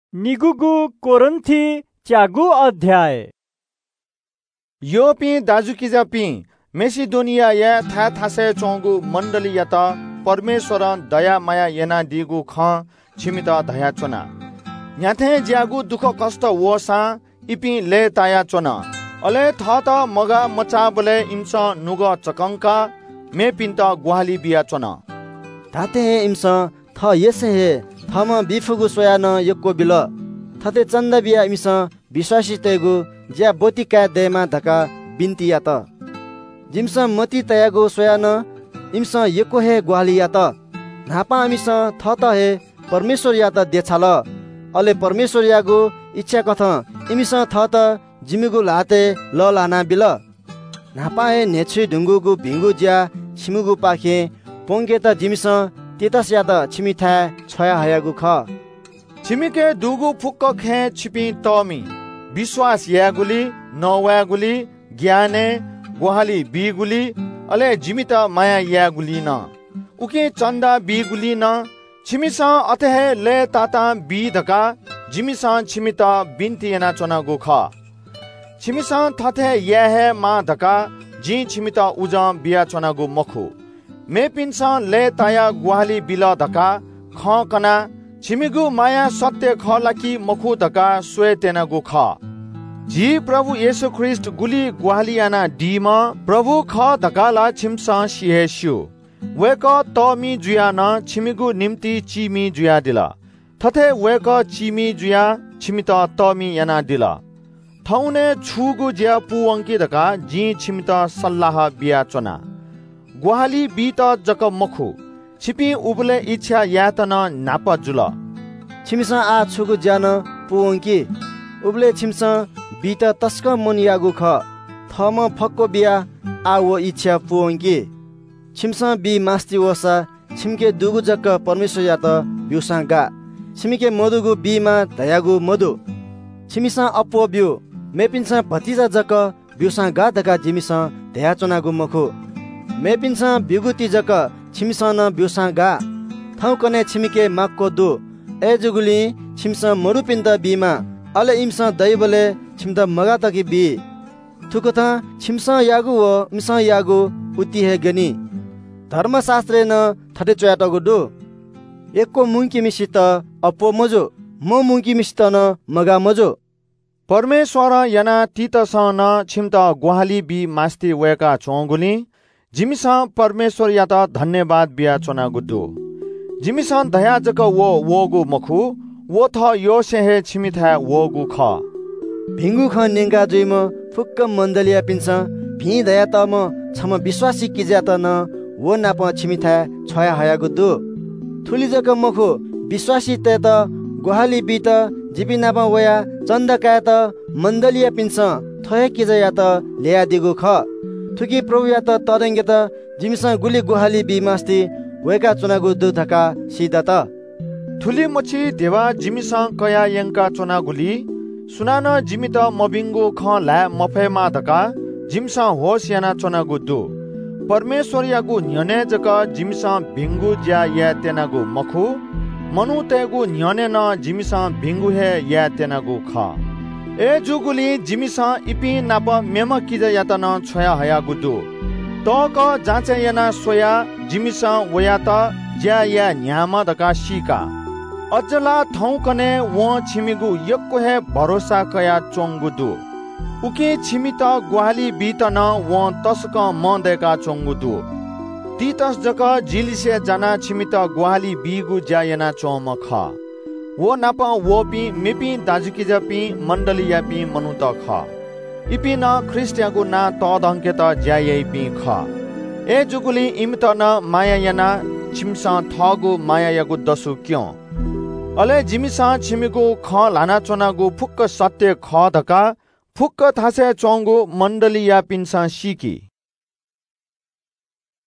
निगुगु कोरन्थी च्यागु अध्याय। यो पि दाजुकिजा पि मेसिडोनिया या थासे चोंगु मंडली या त परमेश्वर दया माया येना दिगु ख छिमित दया चोना न्याथे ज्यागु दुख कष्ट वसा इपि ले ताया चोना अले थ त मगा मचा बले इम्स नुग चकंका मे पिन्त ग्वाली बिया चोना ताते इम्स थ येसे हे थम बिफुगु सोयान यक्को बिल थते चन्दा बिया इम्स विश्वासी तेगु ज्या बोतिका देमा धका बिन्ती या त जिम्स मति तयागु सोयान इम्स यक्को हे ग्वाली या त नापा इम्स थ त हे परमेश्वर या त देछाल अले परमेश्वर यागु इच्छा कथ इम्स थ त जिमिगु लाते ल लाना बिल नापा हे नेछि ढुंगुगु भिंगु ज्या छिमुगु पाखे पोंगे त जिमिस तेतस या त छिमिथा छया हयागु ख छिमिके दुगु फुक्क खे छिपि तमी विश्वास यागुली नवागुली ज्ञाने ग्वाली बिगुली अले जिमित माया यागुली न उके चन्दा बिगुली न छिमिस अथे ले ताता बि धका जिमिस छिमित बिन्ती एना चनागु ख छिमिस थथे याहे मा धका जि छिमित उज बिया चनागु मखु मे पिन्स ले ताया ग्वाली बिल धका ख कना छिमिगु माया सत्य ख लाकी मखु धका स्वे तेनागु ख जी प्रभु येशु ख्रिस्ट गुली ग्वालियाना डीम प्रभु ख धकाला छिमस सिहेस्यु वेक तमी जुया न छिमिगु निम्ति चिमी जुया दिला थथे वेक चिमी जुया छिमित तमी याना दिला थौने छुगु ज्या पुवंकी धका जी छिमित सल्लाह बिया चना ग्वाली बीत जक मखु छिपी उबले इच्छा यातन नाप जुल छिमस आ छुगु ज्यान पुवंकी उबले छिमस बीत तस्क मन यागु ख थम फक्को बिया आ वो इच्छा पुवंकी छिमस बी मास्ति वसा छिमके दुगु जक परमेश्वर या त ब्युसा गा छिमके मधुगु बीमा दयागु मधु छिमिस अपो ब्यु मेपिन्स भतिजा जक ब्युसा गा दका जिमिस दया चनागु मखु मेपिन्स बिगुती जक छिमिस न ब्युसा गा थौ कने छिमिके माक्को दु ए जुगुली छिमस मरुपिन्द बीमा अले इम्स दैबले छिमद मगा तकी बी थुकुथा छिमस यागु व इम्स यागु उति हे गनी धर्मशास्त्र न थटे चयाटगु दु एको मुंकी मिसित अपो मजो म मुंकी मिसित न मगा मजो परमेश्वर याना तीतस न छिमत ग्वाली बी मास्ति वेका चोंगुली जिमिस परमेश्वर या त धन्यवाद बिया चोना गुदु जिमिस दया जक वोगु मखु वो थ यो सेहे छिमिथा वोगु ख भिंगु ख नेंगा जुइम फुक्क मण्डलिया पिन्स भि दया त म छम विश्वासी किजा त न वो नाप छिमिथा छया हया गुदु थुली जक मखु विश्वासी ते त ग्वाली बी त जिबि नाप वया चन्द काय त मण्डलिया पिन्स थय किजा या त लेया दिगु ख थुकी प्रभु या त तरंगे त जिमिस गुली गुहाली बिमास्ति वेका चुनागु दु धका सिदा त थुली मछि देवा जिमिस कया यंका चुना गुली सुनान जिमित मबिंगु ख ला मफेमा धका जिमिस होस याना चुनागु दु परमेश्वर यागु न्यने जक जिमिस भिंगु ज्या या तेनागु मखु मनु तेगु न्यने न जिमिस भिंगु हे या तेनागु ख ए जुगुली जिमिस इपि नाप मेम किज यातन छया हया गुदु तक जाचे याना सोया जिमिस वया त ज्या या न्याम दका सिका अजला थौ कने व छिमिगु यक्को हे भरोसा कया चोंगुदु उके छिमित ग्वाली बीतन व तस्क म देका चोंगुदु तीतस जक जिलिसे जना छिमित ग्वाली बीगु ज्या याना चोम ख वो नाप वो पि मेपि दाजुकिजा पि मण्डली या पि मनु त ख इपि न ख्रिस्टियागु ना त दंके त ज्यायै पि ख ए जुगुली इमत न माया याना छिमसा थगु माया यागु दसु क्यों अले जिमिसा छिमिगु ख लाना चोनागु फुक्क सत्य ख धका फुक्क थासे चोंगु मण्डली या पिन्सा सिकी